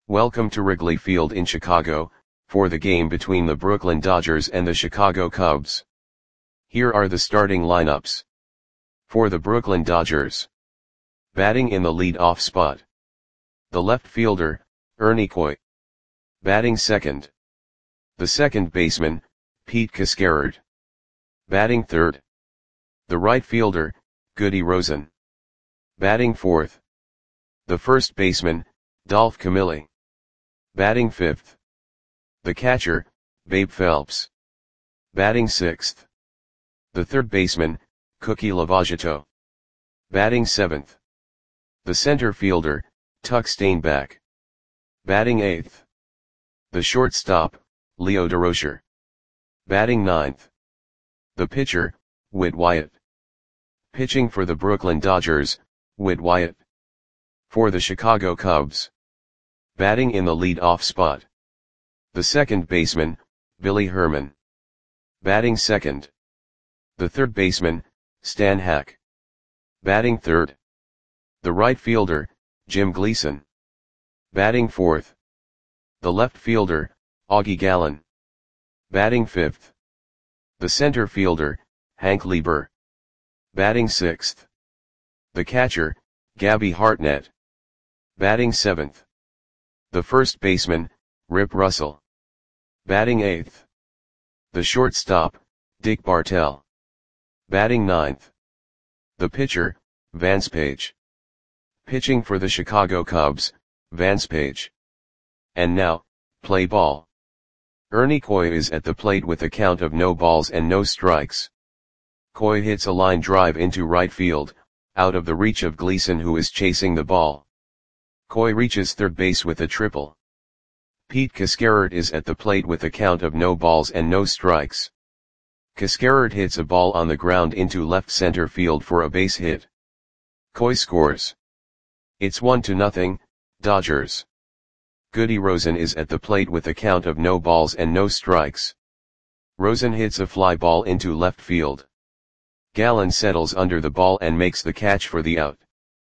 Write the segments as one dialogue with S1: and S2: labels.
S1: Welcome to Wrigley Field in Chicago, for the game between the Brooklyn Dodgers and the Chicago Cubs. Here are the starting lineups. For the Brooklyn Dodgers. Batting in the lead-off spot. The left fielder, Ernie Coy. Batting second. The second baseman, Pete Cascarard. Batting third. The right fielder, Goody Rosen. Batting fourth. The first baseman, Dolph Camilli. Batting fifth. The catcher, Babe Phelps. Batting sixth. The third baseman, Cookie Lavagetto. Batting seventh. The center fielder, Tuck Steinbach. Batting eighth. The shortstop, Leo Durocher. Batting ninth. The pitcher, Whit Wyatt. Pitching for the Brooklyn Dodgers, Whit Wyatt. For the Chicago Cubs. Batting in the lead-off spot. The second baseman, Billy Herman. Batting second. The third baseman, Stan Hack. Batting third. The right fielder, Jim Gleason. Batting fourth. The left fielder, Augie Gallen. Batting fifth. The center fielder, Hank Lieber. Batting sixth. The catcher, Gabby Hartnett. Batting seventh. The first baseman, Rip Russell. Batting eighth. The shortstop, Dick Bartell. Batting ninth. The pitcher, Vance Page. Pitching for the Chicago Cubs, Vance Page. And now, play ball. Ernie Coy is at the plate with a count of no balls and no strikes. Coy hits a line drive into right field, out of the reach of Gleason, who is chasing the ball. Coy reaches third base with a triple. Pete Cascarard is at the plate with a count of no balls and no strikes. Cascarard hits a ball on the ground into left center field for a base hit. Coy scores. It's 1-0, Dodgers. Goody Rosen is at the plate with a count of no balls and no strikes. Rosen hits a fly ball into left field. Gallen settles under the ball and makes the catch for the out.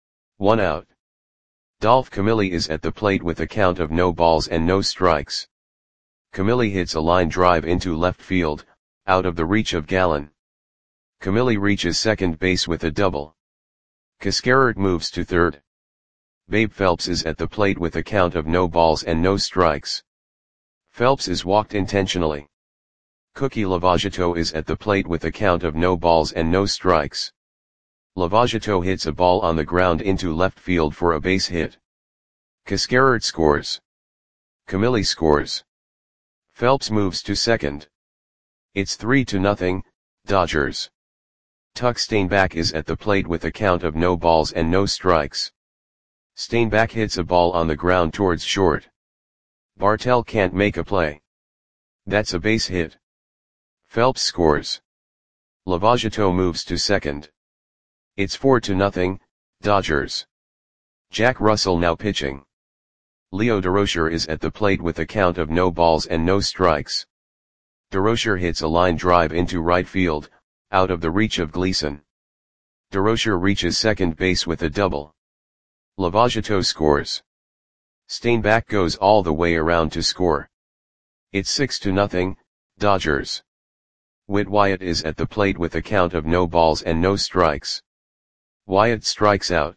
S1: 1 out. Dolph Camilli is at the plate with a count of no balls and no strikes. Camilli hits a line drive into left field, out of the reach of Gallen. Camilli reaches second base with a double. Cascarard moves to third. Babe Phelps is at the plate with a count of no balls and no strikes. Phelps is walked intentionally. Cookie Lavagetto is at the plate with a count of no balls and no strikes. Lavagetto hits a ball on the ground into left field for a base hit. Cascarard scores. Camilli scores. Phelps moves to second. It's 3-0, Dodgers. Tuck Steinbach is at the plate with a count of no balls and no strikes. Steinbach hits a ball on the ground towards short. Bartell can't make a play. That's a base hit. Phelps scores. Lavagetto moves to second. It's 4-0, Dodgers. Jack Russell now pitching. Leo Durocher is at the plate with a count of no balls and no strikes. Durocher hits a line drive into right field, out of the reach of Gleason. Durocher reaches second base with a double. Lavagetto scores. Steinbach goes all the way around to score. It's 6-0, Dodgers. Whit Wyatt is at the plate with a count of no balls and no strikes. Wyatt strikes out.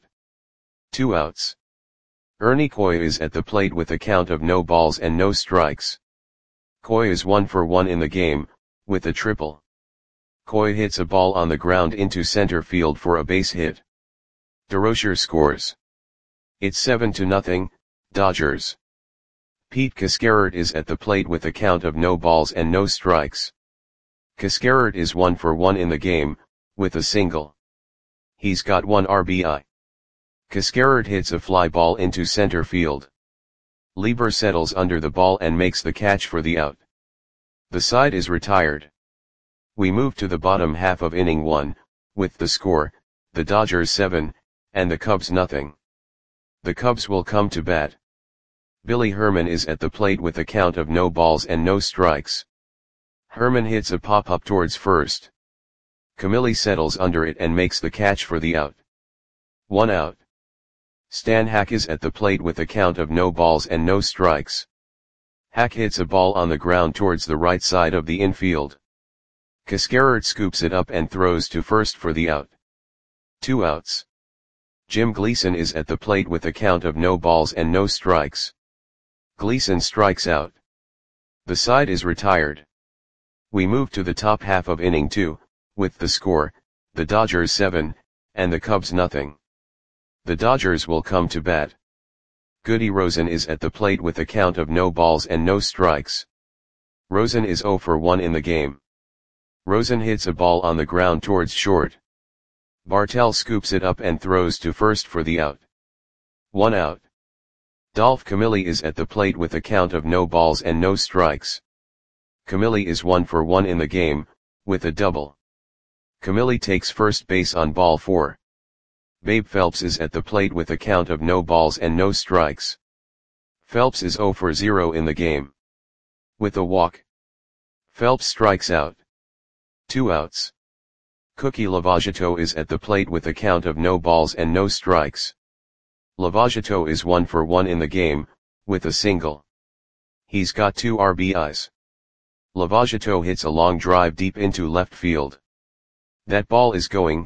S1: 2 outs. Ernie Coy is at the plate with a count of no balls and no strikes. Coy is 1 for 1 in the game, with a triple. Coy hits a ball on the ground into center field for a base hit. Durocher scores. It's 7-0, Dodgers. Pete Cascarard is at the plate with a count of no balls and no strikes. Cascarard is 1 for 1 in the game, with a single. He's got 1 RBI. Cascarard hits a fly ball into center field. Lieber settles under the ball and makes the catch for the out. The side is retired. We move to the bottom half of inning 1, with the score, the Dodgers 7, and the Cubs nothing. The Cubs will come to bat. Billy Herman is at the plate with a count of no balls and no strikes. Herman hits a pop-up towards first. Camilli settles under it and makes the catch for the out. 1 out. Stan Hack is at the plate with a count of no balls and no strikes. Hack hits a ball on the ground towards the right side of the infield. Cascarert scoops it up and throws to first for the out. 2 outs. Jim Gleason is at the plate with a count of no balls and no strikes. Gleason strikes out. The side is retired. We move to the top half of inning 2, with the score, the Dodgers 7, and the Cubs nothing. The Dodgers will come to bat. Goody Rosen is at the plate with a count of no balls and no strikes. Rosen is 0 for 1 in the game. Rosen hits a ball on the ground towards short. Bartell scoops it up and throws to first for the out. 1 out. Dolph Camilli is at the plate with a count of no balls and no strikes. Camilli is 1 for 1 in the game, with a double. Camilli takes first base on ball 4. Babe Phelps is at the plate with a count of no balls and no strikes. Phelps is 0 for 0 in the game. With a walk, Phelps strikes out. 2 outs. Cookie Lavagetto is at the plate with a count of no balls and no strikes. Lavagetto is 1 for 1 in the game, with a single. He's got 2 RBIs. Lavagetto hits a long drive deep into left field. That ball is going,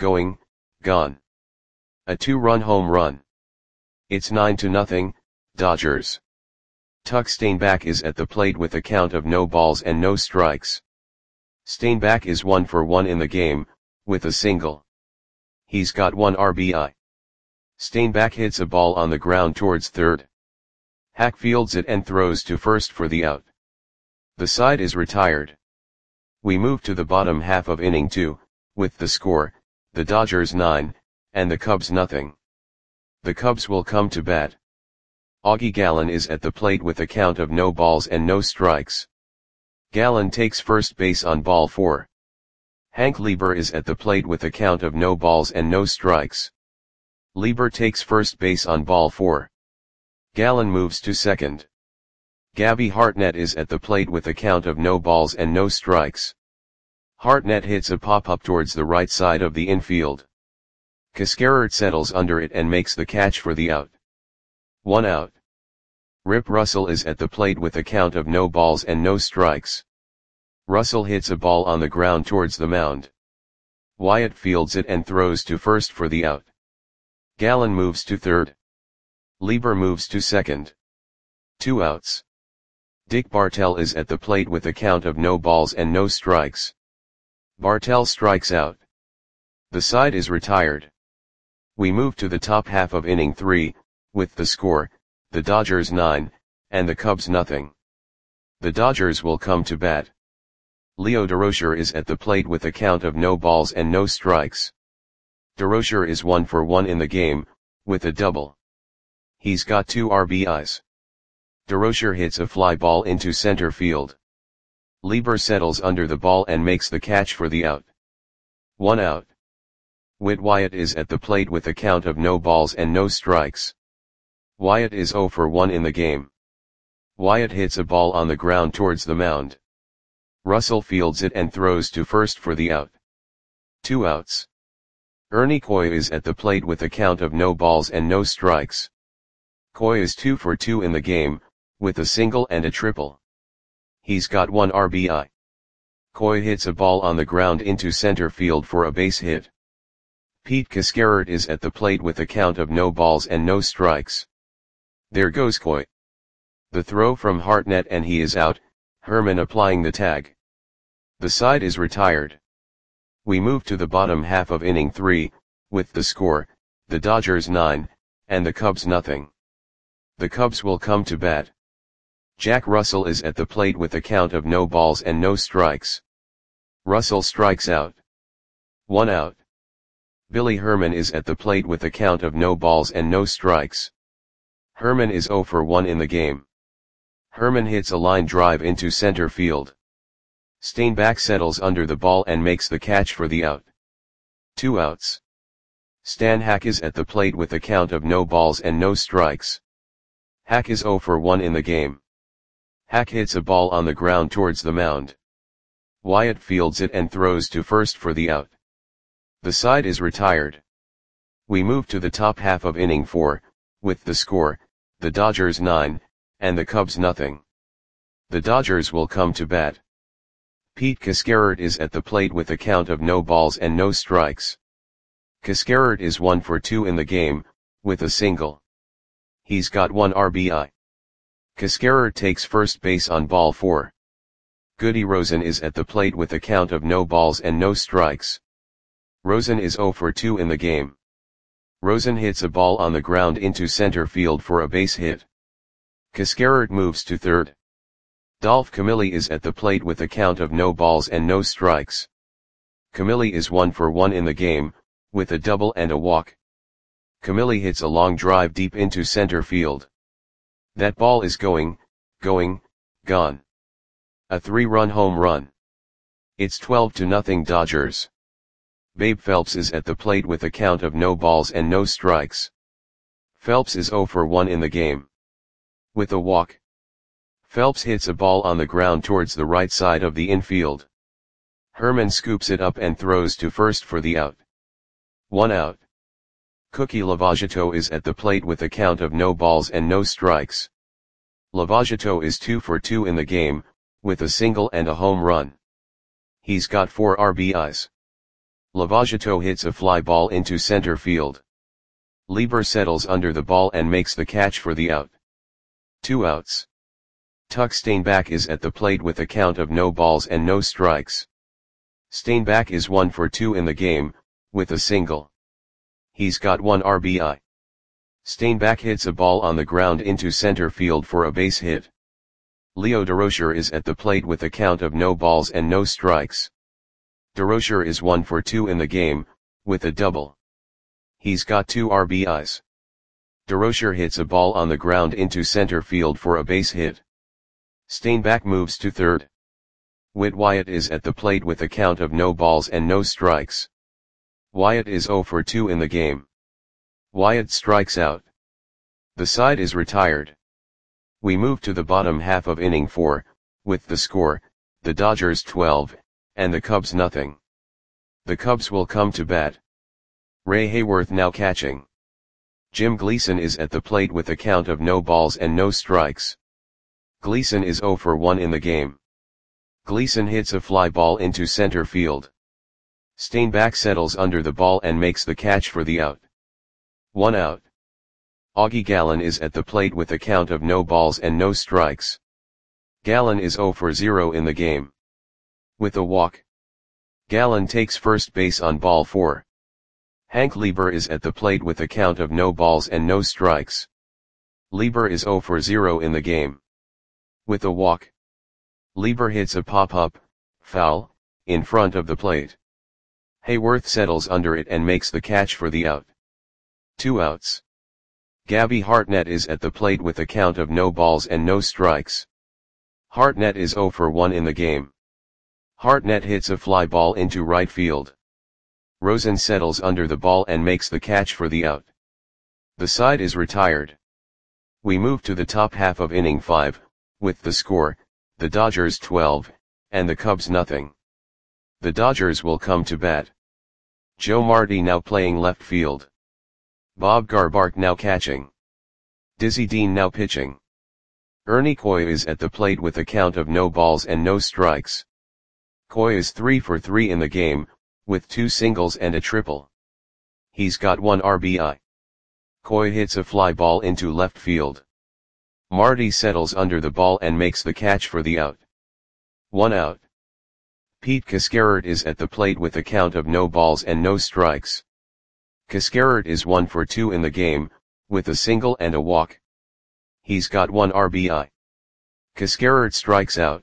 S1: gone. A 2-run home run. It's 9-0, Dodgers. Tuck Steinbach is at the plate with a count of no balls and no strikes. Steinbach is 1 for 1 in the game, with a single. He's got 1 RBI. Steinbach hits a ball on the ground towards third. Hack fields it and throws to first for the out. The side is retired. We move to the bottom half of inning 2, with the score, the Dodgers 9, and the Cubs nothing. The Cubs will come to bat. Augie Gallen is at the plate with a count of no balls and no strikes. Gallen takes first base on ball 4. Hank Lieber is at the plate with a count of no balls and no strikes. Lieber takes first base on ball 4. Gallen moves to second. Gabby Hartnett is at the plate with a count of no balls and no strikes. Hartnett hits a pop-up towards the right side of the infield. Cascarert settles under it and makes the catch for the out. 1 out. Rip Russell is at the plate with a count of no balls and no strikes. Russell hits a ball on the ground towards the mound. Wyatt fields it and throws to first for the out. Gallen moves to third. Lieber moves to second. 2 outs. Dick Bartell is at the plate with a count of no balls and no strikes. Bartell strikes out. The side is retired. We move to the top half of inning 3, with the score, the Dodgers 9, and the Cubs nothing. The Dodgers will come to bat. Leo Durocher is at the plate with a count of no balls and no strikes. Durocher is 1 for 1 in the game, with a double. He's got 2 RBIs. Durocher hits a fly ball into center field. Lieber settles under the ball and makes the catch for the out. 1 out. Whit Wyatt is at the plate with a count of no balls and no strikes. Wyatt is 0 for 1 in the game. Wyatt hits a ball on the ground towards the mound. Russell fields it and throws to first for the out. 2 outs. Ernie Coy is at the plate with a count of no balls and no strikes. Coy is 2 for 2 in the game, with a single and a triple. He's got 1 RBI. Coy hits a ball on the ground into center field for a base hit. Pete Cascarert is at the plate with a count of no balls and no strikes. There goes Coy. The throw from Hartnett and he is out, Herman applying the tag. The side is retired. We move to the bottom half of inning 3, with the score, the Dodgers 9, and the Cubs nothing. The Cubs will come to bat. Jack Russell is at the plate with a count of no balls and no strikes. Russell strikes out. 1 out. Billy Herman is at the plate with a count of no balls and no strikes. Herman is 0 for 1 in the game. Herman hits a line drive into center field. Steinbach settles under the ball and makes the catch for the out. 2 outs. Stan Hack is at the plate with a count of no balls and no strikes. Hack is 0 for 1 in the game. Hack hits a ball on the ground towards the mound. Wyatt fields it and throws to first for the out. The side is retired. We move to the top half of inning 4, with the score, the Dodgers 9, and the Cubs nothing. The Dodgers will come to bat. Pete Cascarert is at the plate with a count of no balls and no strikes. Cascarert is 1 for 2 in the game, with a single. He's got 1 RBI. Cascarert takes first base on ball 4. Goody Rosen is at the plate with a count of no balls and no strikes. Rosen is 0 for 2 in the game. Rosen hits a ball on the ground into center field for a base hit. Cascarert moves to third. Dolph Camilli is at the plate with a count of no balls and no strikes. Camilli is 1 for 1 in the game, with a double and a walk. Camilli hits a long drive deep into center field. That ball is gone. A 3-run home run. It's 12-0 Dodgers. Babe Phelps is at the plate with a count of no balls and no strikes. Phelps is 0 for 1 in the game. With a walk. Phelps hits a ball on the ground towards the right side of the infield. Herman scoops it up and throws to first for the out. 1 out. Cookie Lavagetto is at the plate with a count of no balls and no strikes. Lavagetto is 2 for 2 in the game, with a single and a home run. He's got 4 RBIs. Lavagetto hits a fly ball into center field. Lieber settles under the ball and makes the catch for the out. 2 outs. Tuck Steinbach is at the plate with a count of no balls and no strikes. Steinbach is 1 for 2 in the game, with a single. He's got 1 RBI. Steinbach hits a ball on the ground into center field for a base hit. Leo Durocher is at the plate with a count of no balls and no strikes. Durocher is 1 for 2 in the game, with a double. He's got 2 RBIs. Durocher hits a ball on the ground into center field for a base hit. Steinbach moves to third. Whit Wyatt is at the plate with a count of no balls and no strikes. Wyatt is 0 for 2 in the game. Wyatt strikes out. The side is retired. We move to the bottom half of inning 4, with the score, the Dodgers 12, and the Cubs nothing. The Cubs will come to bat. Ray Hayworth now catching. Jim Gleason is at the plate with a count of no balls and no strikes. Gleason is 0 for 1 in the game. Gleason hits a fly ball into center field. Steinbach settles under the ball and makes the catch for the out. 1 out. Augie Gallen is at the plate with a count of no balls and no strikes. Gallen is 0 for 0 in the game. With a walk. Gallen takes first base on ball 4. Hank Lieber is at the plate with a count of no balls and no strikes. Lieber is 0 for 0 in the game. With a walk. Lieber hits a pop-up, foul, in front of the plate. Hayworth settles under it and makes the catch for the out. 2 outs. Gabby Hartnett is at the plate with a count of no balls and no strikes. Hartnett is 0 for 1 in the game. Hartnett hits a fly ball into right field. Rosen settles under the ball and makes the catch for the out. The side is retired. We move to the top half of inning 5, with the score, the Dodgers 12, and the Cubs nothing. The Dodgers will come to bat. Joe Marty now playing left field. Bob Garbark now catching. Dizzy Dean now pitching. Ernie Coy is at the plate with a count of no balls and no strikes. Coy is 3 for 3 in the game, with 2 singles and a triple. He's got 1 RBI. Coy hits a fly ball into left field. Marty settles under the ball and makes the catch for the out. 1 out. Pete Cascarert is at the plate with a count of no balls and no strikes. Cascarert is 1 for 2 in the game, with a single and a walk. He's got 1 RBI. Cascarert strikes out.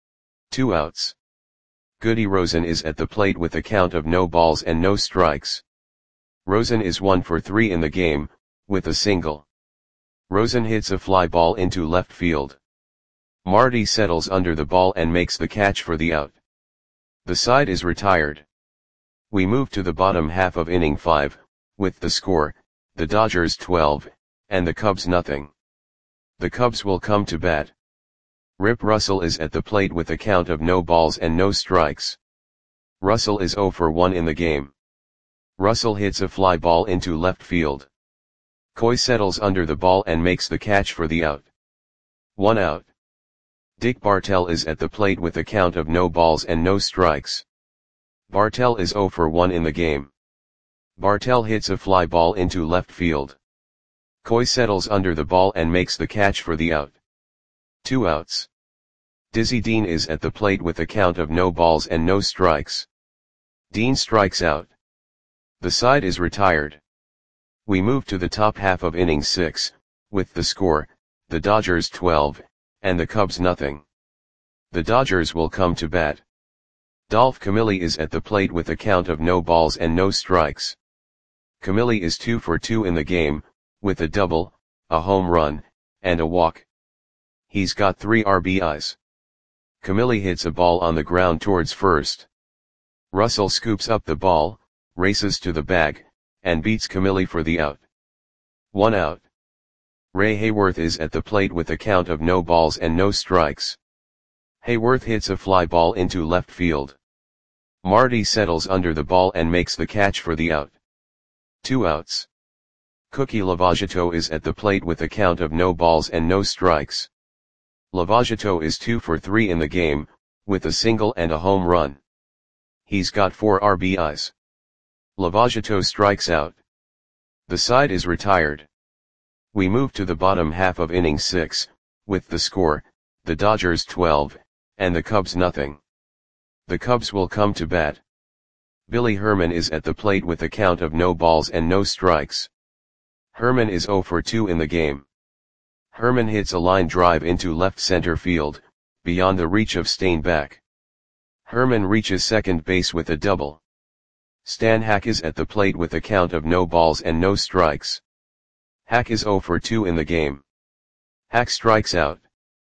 S1: 2 outs. Goody Rosen is at the plate with a count of no balls and no strikes. Rosen is 1 for 3 in the game, with a single. Rosen hits a fly ball into left field. Marty settles under the ball and makes the catch for the out. The side is retired. We move to the bottom half of inning 5, with the score, the Dodgers 12, and the Cubs nothing. The Cubs will come to bat. Rip Russell is at the plate with a count of no balls and no strikes. Russell is 0 for 1 in the game. Russell hits a fly ball into left field. Coy settles under the ball and makes the catch for the out. 1 out. Dick Bartell is at the plate with a count of no balls and no strikes. Bartell is 0 for 1 in the game. Bartell hits a fly ball into left field. Coy settles under the ball and makes the catch for the out. 2 outs. Dizzy Dean is at the plate with a count of no balls and no strikes. Dean strikes out. The side is retired. We move to the top half of inning 6, with the score, the Dodgers 12, and the Cubs nothing. The Dodgers will come to bat. Dolph Camilli is at the plate with a count of no balls and no strikes. Camilli is 2 for 2 in the game, with a double, a home run, and a walk. He's got 3 RBIs. Camilli hits a ball on the ground towards first. Russell scoops up the ball, races to the bag, and beats Camilli for the out. 1 out. Ray Hayworth is at the plate with a count of no balls and no strikes. Hayworth hits a fly ball into left field. Marty settles under the ball and makes the catch for the out. 2 outs. Cookie Lavagetto is at the plate with a count of no balls and no strikes. Lavagetto is 2 for 3 in the game, with a single and a home run. He's got 4 RBIs. Lavagetto strikes out. The side is retired. We move to the bottom half of inning 6, with the score, the Dodgers 12, and the Cubs nothing. The Cubs will come to bat. Billy Herman is at the plate with a count of no balls and no strikes. Herman is 0 for 2 in the game. Herman hits a line drive into left center field, beyond the reach of Steinbach. Herman reaches second base with a double. Stan Hack is at the plate with a count of no balls and no strikes. Hack is 0 for 2 in the game. Hack strikes out.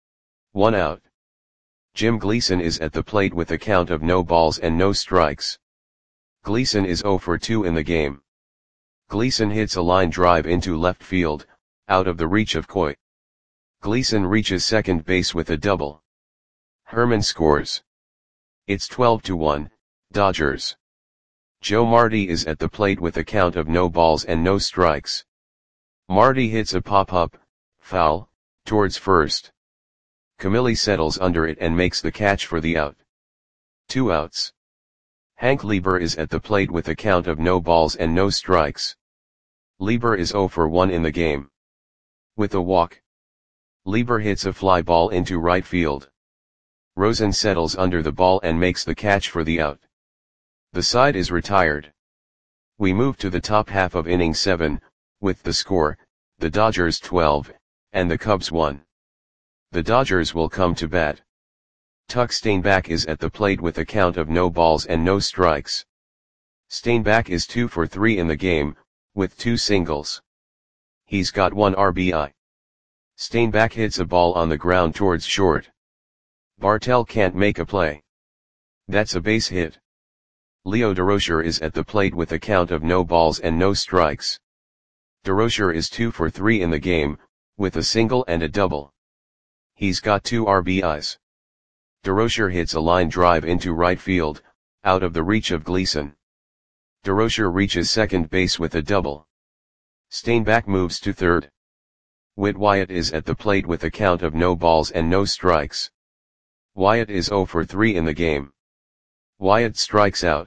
S1: 1 out. Jim Gleason is at the plate with a count of no balls and no strikes. Gleason is 0 for 2 in the game. Gleason hits a line drive into left field, out of the reach of Coy. Gleason reaches second base with a double. Herman scores. It's 12-1, Dodgers. Joe Marty is at the plate with a count of no balls and no strikes. Marty hits a pop-up, foul, towards first. Camilli settles under it and makes the catch for the out. 2 outs. Hank Lieber is at the plate with a count of no balls and no strikes. Lieber is 0 for 1 in the game. With a walk. Lieber hits a fly ball into right field. Rosen settles under the ball and makes the catch for the out. The side is retired. We move to the top half of inning 7, with the score, the Dodgers 12, and the Cubs 1. The Dodgers will come to bat. Tuck Steinbach is at the plate with a count of no balls and no strikes. Steinbach is 2 for 3 in the game, with 2 singles. He's got 1 RBI. Steinbach hits a ball on the ground towards short. Bartell can't make a play. That's a base hit. Leo Durocher is at the plate with a count of no balls and no strikes. Durocher is 2 for 3 in the game, with a single and a double. He's got 2 RBIs. Durocher hits a line drive into right field, out of the reach of Gleason. Durocher reaches second base with a double. Steinbach moves to third. Whit Wyatt is at the plate with a count of no balls and no strikes. Wyatt is 0 for 3 in the game. Wyatt strikes out.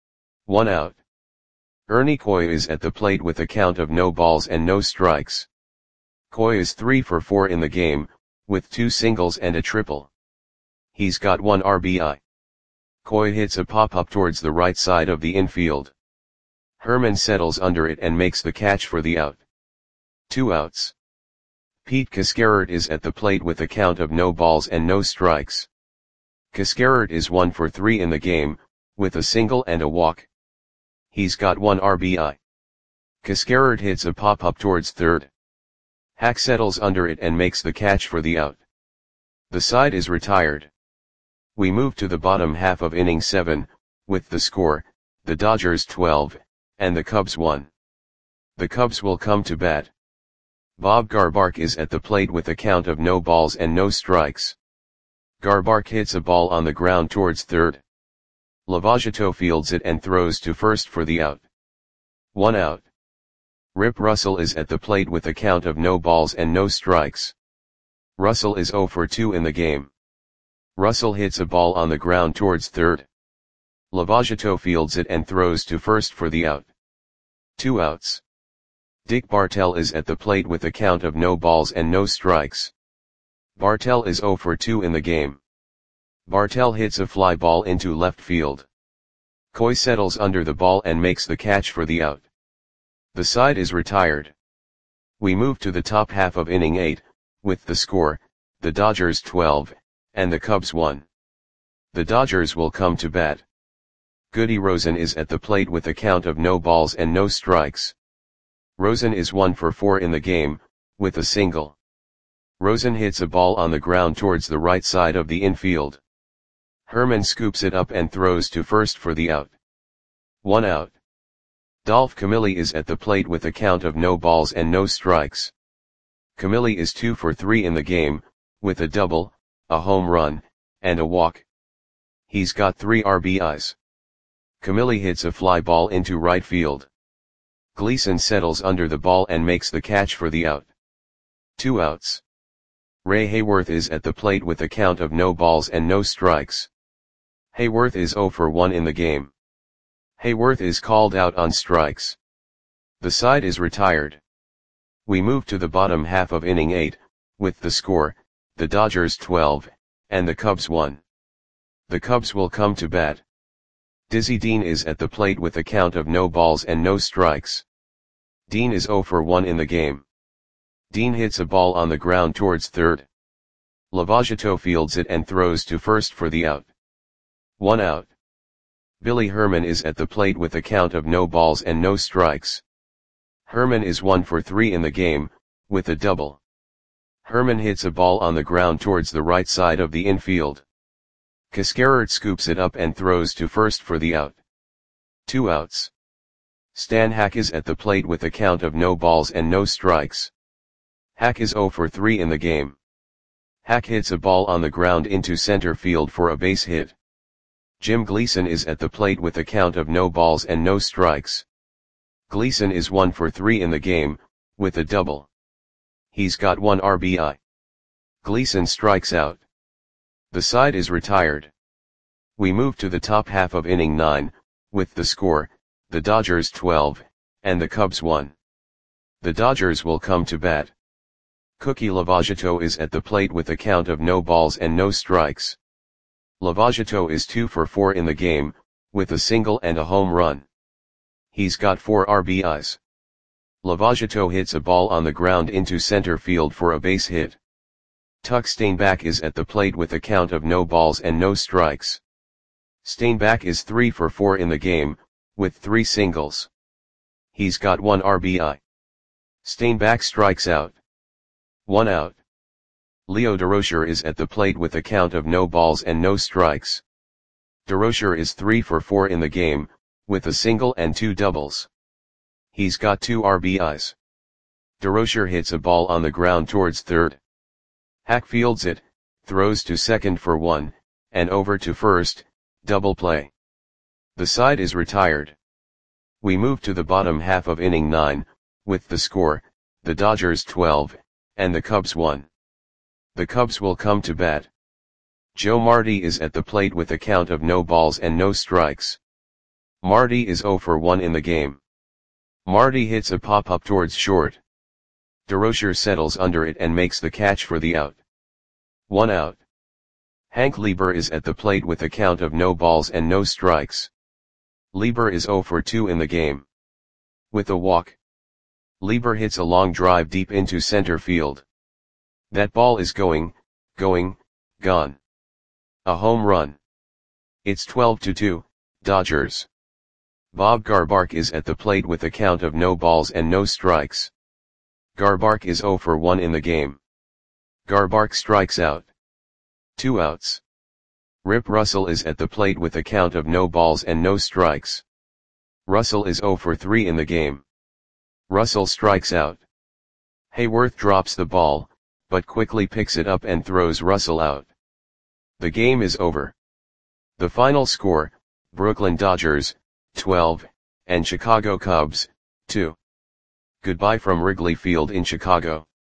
S1: 1 out. Ernie Coy is at the plate with a count of no balls and no strikes. Coy is 3 for 4 in the game, with 2 singles and a triple. He's got 1 RBI. Coy hits a pop-up towards the right side of the infield. Herman settles under it and makes the catch for the out. 2 outs. Pete Cascarert is at the plate with a count of no balls and no strikes. Cascarert is 1 for 3 in the game, with a single and a walk. He's got 1 RBI. Cascarert hits a pop-up towards third. Hack settles under it and makes the catch for the out. The side is retired. We move to the bottom half of inning 7, with the score, the Dodgers 12, and the Cubs 1. The Cubs will come to bat. Bob Garbark is at the plate with a count of no balls and no strikes. Garbark hits a ball on the ground towards third. Lavagetto fields it and throws to first for the out. 1 out. Rip Russell is at the plate with a count of no balls and no strikes. Russell is 0 for 2 in the game. Russell hits a ball on the ground towards third. Lavagetto fields it and throws to first for the out. 2 outs. Dick Bartell is at the plate with a count of no balls and no strikes. Bartell is 0 for 2 in the game. Bartell hits a fly ball into left field. Coy settles under the ball and makes the catch for the out. The side is retired. We move to the top half of inning 8, with the score, the Dodgers 12, and the Cubs 1. The Dodgers will come to bat. Goody Rosen is at the plate with a count of no balls and no strikes. Rosen is 1 for 4 in the game, with a single. Rosen hits a ball on the ground towards the right side of the infield. Herman scoops it up and throws to first for the out. 1 out. Dolph Camilli is at the plate with a count of no balls and no strikes. Camilli is 2 for 3 in the game, with a double, a home run, and a walk. He's got 3 RBIs. Camilli hits a fly ball into right field. Gleason settles under the ball and makes the catch for the out. 2 outs. Ray Hayworth is at the plate with a count of no balls and no strikes. Hayworth is 0 for 1 in the game. Hayworth is called out on strikes. The side is retired. We move to the bottom half of inning 8, with the score, the Dodgers 12, and the Cubs 1. The Cubs will come to bat. Dizzy Dean is at the plate with a count of no balls and no strikes. Dean is 0 for 1 in the game. Dean hits a ball on the ground towards third. Lavagetto fields it and throws to first for the out. 1 out. Billy Herman is at the plate with a count of no balls and no strikes. Herman is 1 for 3 in the game, with a double. Herman hits a ball on the ground towards the right side of the infield. Cascarert scoops it up and throws to first for the out. 2 outs. Stan Hack is at the plate with a count of no balls and no strikes. Hack is 0 for 3 in the game. Hack hits a ball on the ground into center field for a base hit. Jim Gleason is at the plate with a count of no balls and no strikes. Gleason is 1 for 3 in the game, with a double. He's got 1 RBI. Gleason strikes out. The side is retired. We move to the top half of inning 9, with the score, the Dodgers 12, and the Cubs 1. The Dodgers will come to bat. Cookie Lavagetto is at the plate with a count of no balls and no strikes. Lavagetto is 2 for 4 in the game, with a single and a home run. He's got 4 RBIs. Lavagetto hits a ball on the ground into center field for a base hit. Tuck Steinbach is at the plate with a count of no balls and no strikes. Steinbach is 3 for 4 in the game, with 3 singles. He's got 1 RBI. Steinbach strikes out. 1 out. Leo Durocher is at the plate with a count of no balls and no strikes. Durocher is 3 for 4 in the game, with a single and 2 doubles. He's got 2 RBIs. Durocher hits a ball on the ground towards third. Hack fields it, throws to second for 1, and over to first, double play. The side is retired. We move to the bottom half of inning 9, with the score, the Dodgers 12, and the Cubs 1. The Cubs will come to bat. Joe Marti is at the plate with a count of no balls and no strikes. Marti is 0 for 1 in the game. Marti hits a pop-up towards short. Durocher settles under it and makes the catch for the out. 1 out. Hank Lieber is at the plate with a count of no balls and no strikes. Lieber is 0 for 2 in the game. With a walk. Lieber hits a long drive deep into center field. That ball is gone. A home run. It's 12-2, Dodgers. Bob Garbark is at the plate with a count of no balls and no strikes. Garbark is 0 for 1 in the game. Garbark strikes out. 2 outs. Rip Russell is at the plate with a count of no balls and no strikes. Russell is 0 for 3 in the game. Russell strikes out. Hayworth drops the ball, but quickly picks it up and throws Russell out. The game is over. The final score, Brooklyn Dodgers, 12, and Chicago Cubs, 2. Goodbye from Wrigley Field in Chicago.